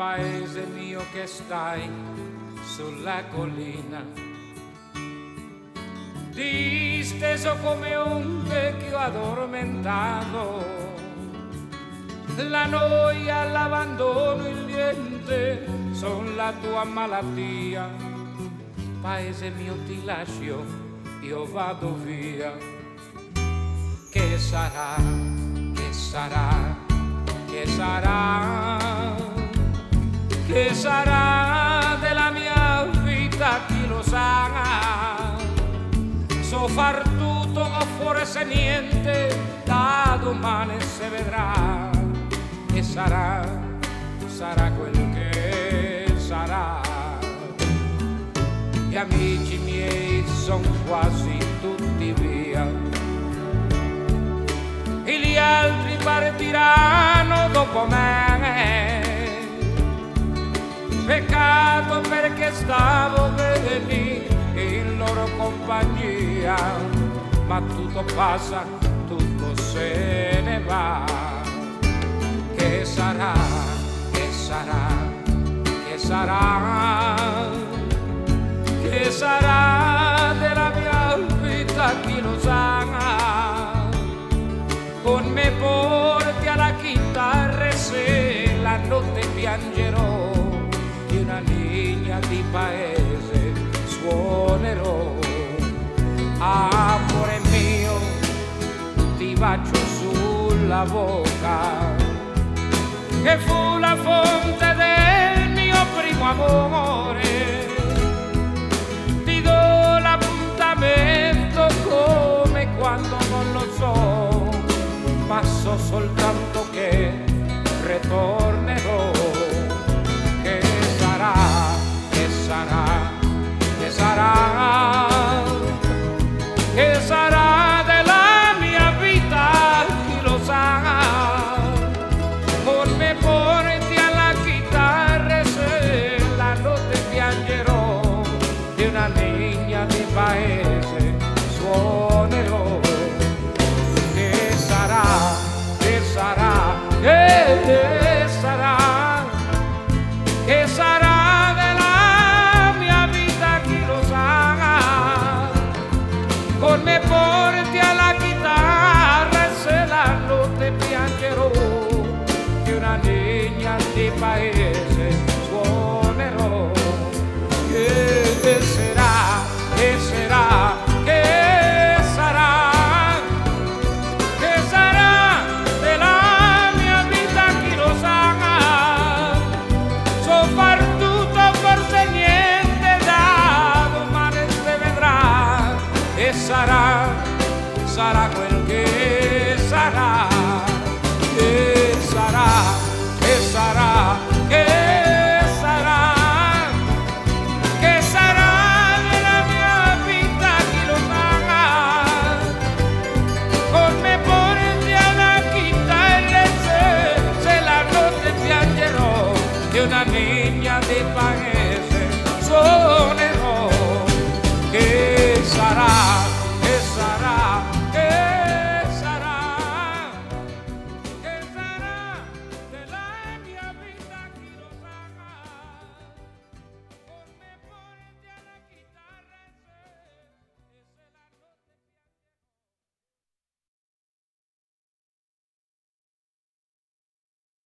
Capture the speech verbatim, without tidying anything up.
paese mio che stai sulla collina, disteso come un vecchio addormentato, la noia, l'abbandono, il niente son la tua malattia. Paese mio ti lascio, io vado via. Che sarà, che sarà, che sarà, che sarà della mia vita, chi lo sa? So far tutto, ma forse niente, da domani si vedrà. E sarà, sarà quel che sarà. Gli amici miei son quasi tutti via e gli altri partiranno dopo me. Peccato perché stavo bene in loro compagnia, ma tutto passa, tutto se ne va. Che sarà, che sarà, che sarà, che sarà della mia vita, chi lo sa? Con me porti alla chitarra e se la notte piangerò, di una linea di paese suonerò. Amore mio, ti bacio sulla bocca, che fu la fonte del mio primo amore. Ti do l'appuntamento come quando non lo so, ma so soltanto che ritornerò. Che sarà, che sarà, che sarà, che sarà della mia vita, chi lo sa? Con me porti alla chitarra e se la notte piangerò, di una legna di paese suonerò. Che sarà, che sarà, che sarà, che sarà della mia vita, chi lo sa? Con me porti alla chitarra e se la notte piangerò, di una legna di paese suonerò. Che sarà, che sarà, che sarà, che sarà della mia vita, chi lo sa? So far tutto, forse niente, da domani si vedrà. E sarà, sarà quel